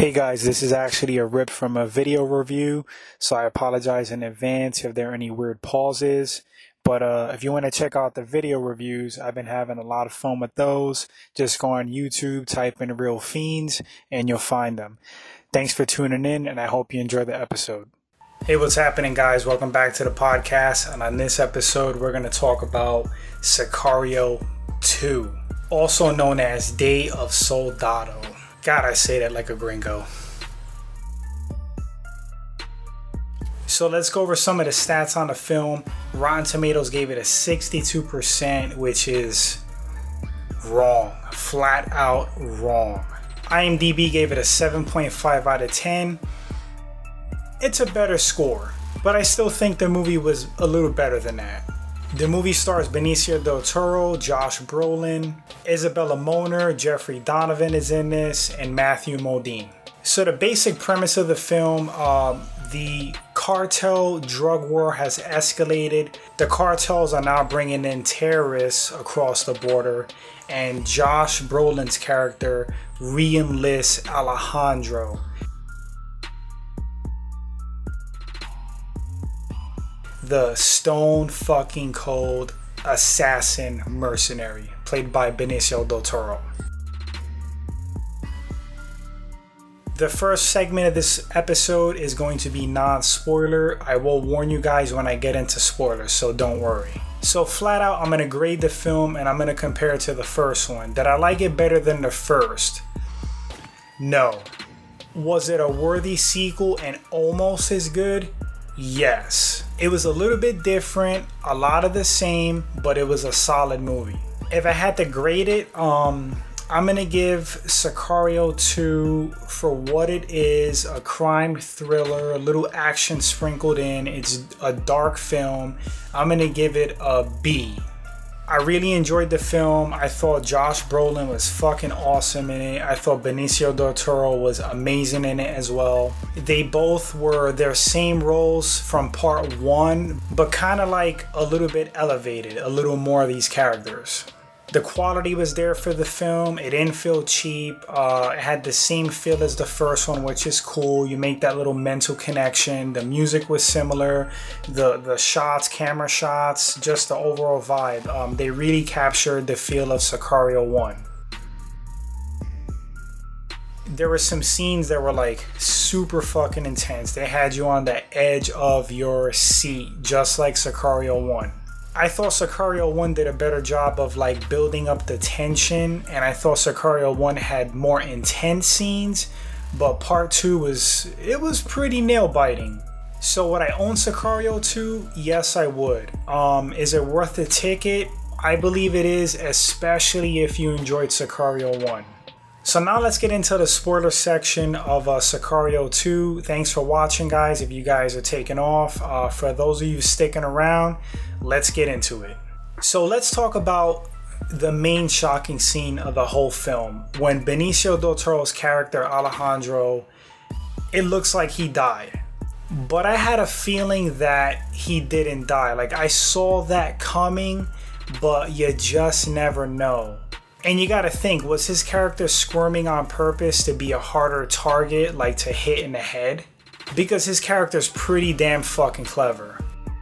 Hey guys, this is actually a rip from a video review, so I apologize in advance if there are any weird pauses. But if you want to check out the video reviews, I've been having a lot of fun with those. Just go on YouTube, type in Real Fiends, and you'll find them. Thanks for tuning in, and I hope you enjoy the episode. Hey, what's happening, guys? Welcome back to the podcast. And on this episode, we're going to talk about Sicario 2, also known as Day of Soldado. God, I say that like a gringo. So let's go over some of the stats on the film. Rotten Tomatoes gave it a 62%, which is wrong. Flat out wrong. IMDb gave it a 7.5 out of 10. It's a better score, but I still think the movie was a little better than that. The movie stars Benicio del Toro, Josh Brolin, Isabella Moner, Jeffrey Donovan is in this, and Matthew Modine. So the basic premise of the film, the cartel drug war has escalated. The cartels are now bringing in terrorists across the border, and Josh Brolin's character re-enlists Alejandro, the stone fucking cold assassin mercenary, played by Benicio del Toro. The first segment of this episode is going to be non-spoiler. I will warn you guys when I get into spoilers, so don't worry. So flat out, I'm going to grade the film and I'm going to compare it to the first one. Did I like it better than the first? No. Was it a worthy sequel and almost as good? Yes. It was a little bit different, a lot of the same, but it was a solid movie. If I had to grade it, I'm gonna give Sicario 2 for what it is, a crime thriller, a little action sprinkled in. It's a dark film. I'm gonna give it a B. I really enjoyed the film. I thought Josh Brolin was fucking awesome in it. I thought Benicio del Toro was amazing in it as well. They both were their same roles from part one, but kind of like a little bit elevated, a little more of these characters. The quality was there for the film. It didn't feel cheap. It had the same feel as the first one, which is cool. You make that little mental connection. The music was similar. The shots, camera shots, just the overall vibe. They really captured the feel of Sicario 1. There were some scenes that were like super fucking intense. They had you on the edge of your seat, just like Sicario 1. I thought Sicario 1 did a better job of like building up the tension, and I thought Sicario 1 had more intense scenes, but part 2 was pretty nail biting. So would I own Sicario 2? Yes, I would. Is it worth the ticket? I believe it is, especially if you enjoyed Sicario 1. So now let's get into the spoiler section of Sicario 2. Thanks for watching, guys. If you guys are taking off, for those of you sticking around, let's get into it. So let's talk about the main shocking scene of the whole film. When Benicio del Toro's character, Alejandro, it looks like he died. But I had a feeling that he didn't die. Like, I saw that coming, but you just never know. And you gotta think, was his character squirming on purpose to be a harder target, like to hit in the head? Because his character's pretty damn fucking clever.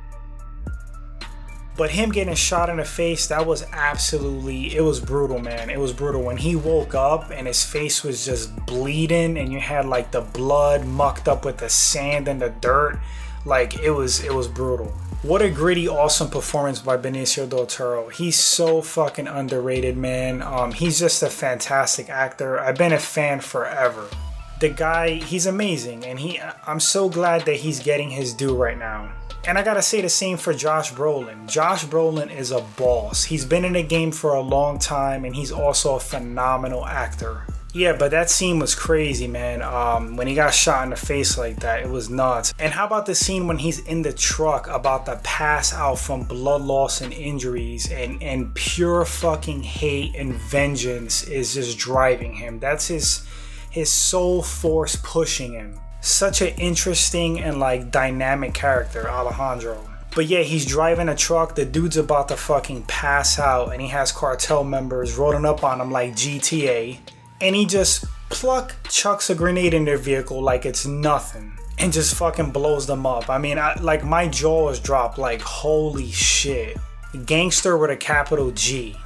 But him getting shot in the face, that was absolutely, it was brutal, man. It was brutal. When he woke up and his face was just bleeding and you had like the blood mucked up with the sand and the dirt, like it was brutal. What a gritty, awesome performance by Benicio del Toro. He's so fucking underrated, man. He's just a fantastic actor. I've been a fan forever. The guy, he's amazing, and I'm so glad that he's getting his due right now. And I gotta say the same for Josh Brolin. Josh Brolin is a boss. He's been in the game for a long time, and he's also a phenomenal actor. Yeah, but that scene was crazy, man. When he got shot in the face like that, it was nuts. And how about the scene when he's in the truck about to pass out from blood loss and injuries, and pure fucking hate and vengeance is just driving him. That's his soul force pushing him. Such an interesting and like dynamic character, Alejandro. But yeah, he's driving a truck, the dude's about to fucking pass out, and he has cartel members rolling up on him like GTA. And he just Pluck chucks a grenade in their vehicle like it's nothing and just fucking blows them up. I mean, like my jaw was dropped like holy shit. Gangster with a capital G.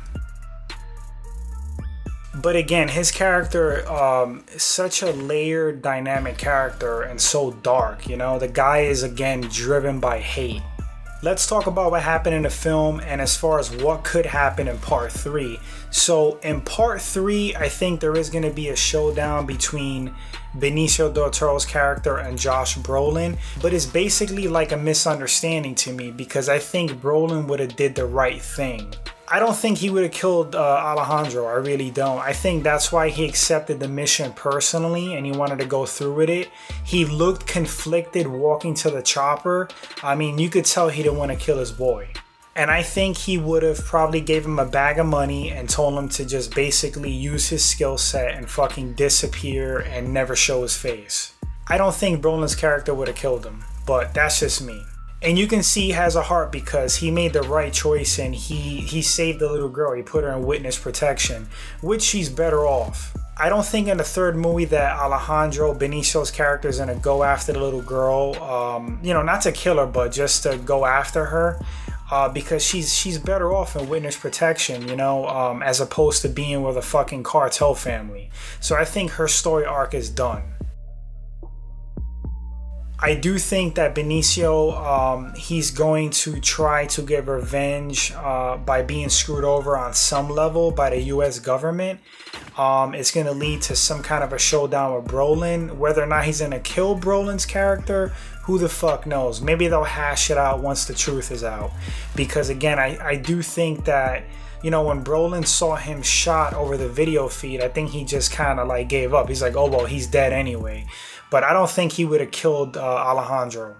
But again, his character is such a layered, dynamic character and so dark, you know? The guy is again driven by hate. Let's talk about what happened in the film and as far as what could happen in part 3. So in part 3, I think there is going to be a showdown between Benicio del Toro's character and Josh Brolin, but it's basically like a misunderstanding to me because I think Brolin would have did the right thing. I don't think he would have killed Alejandro. I really don't. I think that's why he accepted the mission personally and he wanted to go through with it. He looked conflicted walking to the chopper. I mean, you could tell he didn't want to kill his boy. And I think he would have probably gave him a bag of money and told him to just basically use his skill set and fucking disappear and never show his face. I don't think Brolin's character would have killed him, but that's just me. And you can see he has a heart because he made the right choice and he saved the little girl. He put her in witness protection, which she's better off. I don't think in the third movie that Alejandro, Benicio's character, is going to go after the little girl. Not to kill her, but just to go after her. Because she's better off in witness protection, as opposed to being with a fucking cartel family. So I think her story arc is done. I do think that Benicio, he's going to try to get revenge by being screwed over on some level by the US government. It's going to lead to some kind of a showdown with Brolin. Whether or not he's going to kill Brolin's character, who the fuck knows? Maybe they'll hash it out once the truth is out. Because again, I do think that, when Brolin saw him shot over the video feed, I think he just kind of like gave up. He's like, oh, well, he's dead anyway. But I don't think he would have killed Alejandro.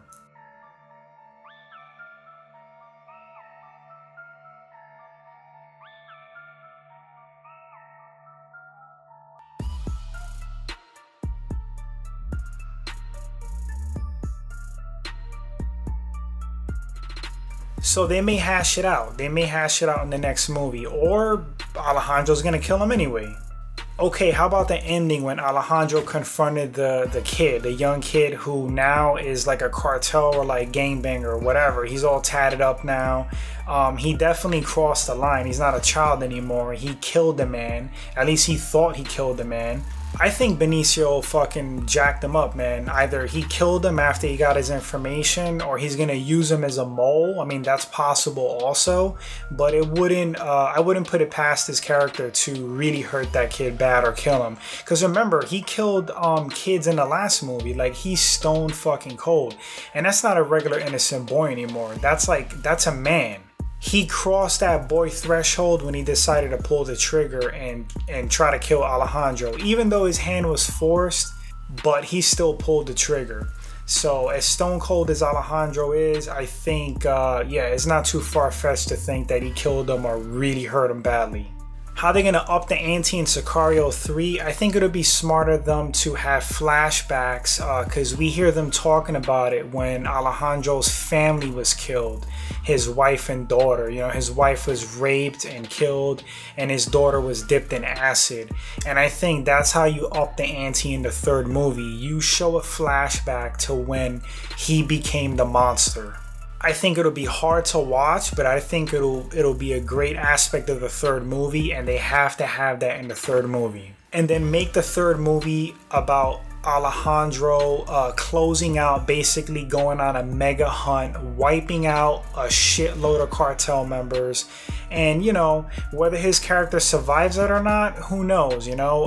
So they may hash it out. They may hash it out in the next movie. Or Alejandro's going to kill him anyway. Okay, how about the ending when Alejandro confronted the kid, the young kid who now is like a cartel or like gangbanger or whatever. He's all tatted up now. He definitely crossed the line. He's not a child anymore. He killed the man. At least he thought he killed the man. I think Benicio fucking jacked him up, man. Either he killed him after he got his information or he's gonna use him as a mole. I mean, that's possible also, but I wouldn't put it past his character to really hurt that kid bad or kill him. Because remember, he killed kids in the last movie. Like, he's stone fucking cold. And that's not a regular innocent boy anymore. That's a man. He crossed that boy threshold when he decided to pull the trigger and try to kill Alejandro. Even though his hand was forced, but he still pulled the trigger. So as stone cold as Alejandro is, I think, it's not too far-fetched to think that he killed him or really hurt him badly. How they're going to up the ante in Sicario 3, I think it'll be smarter them to have flashbacks because we hear them talking about it when Alejandro's family was killed. His wife and daughter, his wife was raped and killed and his daughter was dipped in acid. And I think that's how you up the ante in the third movie. You show a flashback to when he became the monster. I think it'll be hard to watch, but I think it'll be a great aspect of the third movie, and they have to have that in the third movie. And then make the third movie about Alejandro closing out, basically going on a mega hunt, wiping out a shitload of cartel members. And, whether his character survives it or not, who knows,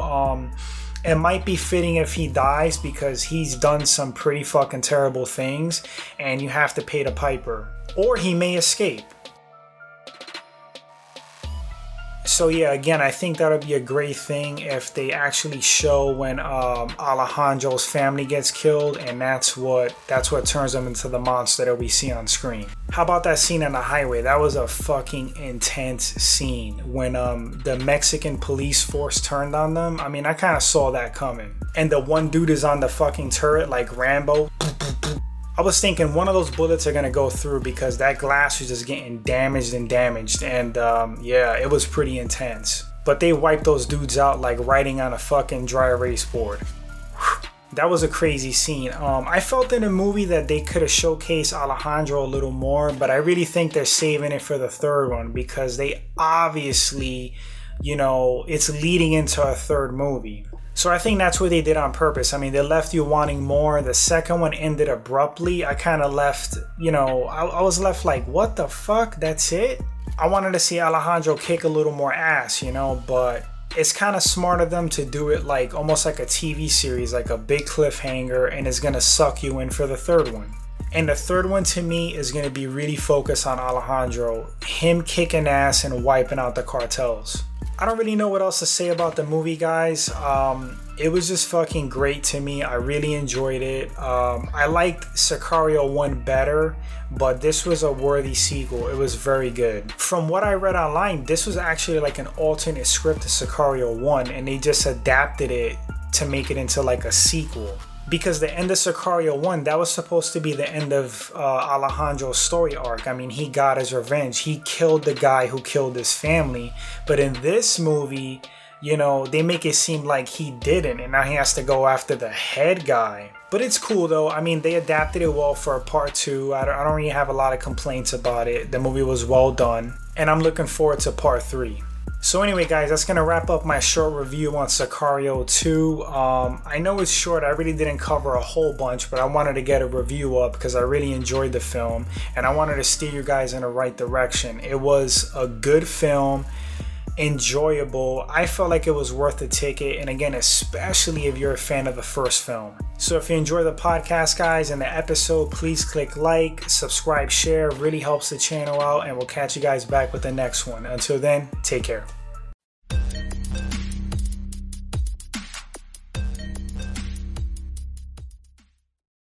It might be fitting if he dies because he's done some pretty fucking terrible things and you have to pay the piper. Or he may escape. So yeah, again, I think that would be a great thing if they actually show when Alejandro's family gets killed, and that's what turns him into the monster that we see on screen. How about that scene on the highway? That was a fucking intense scene when the Mexican police force turned on them. I mean, I kind of saw that coming. And the one dude is on the fucking turret like Rambo. I was thinking one of those bullets are going to go through because that glass was just getting damaged. And it was pretty intense. but they wiped those dudes out like riding on a fucking dry erase board. That was a crazy scene. I felt in the movie that they could have showcased Alejandro a little more, but I really think they're saving it for the third one because they obviously, you know, it's leading into a third movie. So I think that's what they did on purpose. I mean, they left you wanting more. The second one ended abruptly. I kind of left, you know, I was left like, what the fuck? That's it? I wanted to see Alejandro kick a little more ass, you know, but it's kind of smart of them to do it like almost like a TV series, like a big cliffhanger, and it's going to suck you in for the third one. And the third one to me is going to be really focused on Alejandro, him kicking ass and wiping out the cartels. I don't really know what else to say about the movie, guys. It was just fucking great to me. I really enjoyed it. I liked Sicario 1 better, but this was a worthy sequel. It was very good. From what I read online, this was actually like an alternate script to Sicario 1, and they just adapted it to make it into like a sequel. Because the end of Sicario 1, that was supposed to be the end of Alejandro's story arc. I mean, he got his revenge. He killed the guy who killed his family. But in this movie, you know, they make it seem like he didn't, and now he has to go after the head guy. But it's cool though. I mean, they adapted it well for a part 2. I don't really have a lot of complaints about it. The movie was well done, and I'm looking forward to part 3. So anyway, guys, that's going to wrap up my short review on Sicario 2. I know it's short. I really didn't cover a whole bunch, but I wanted to get a review up because I really enjoyed the film, and I wanted to steer you guys in the right direction. It was a good film, enjoyable. I felt like it was worth the ticket, and again, especially if you're a fan of the first film. So if you enjoy the podcast, guys, and the episode, please click like, subscribe, share. It really helps the channel out, and we'll catch you guys back with the next one. Until then, take care.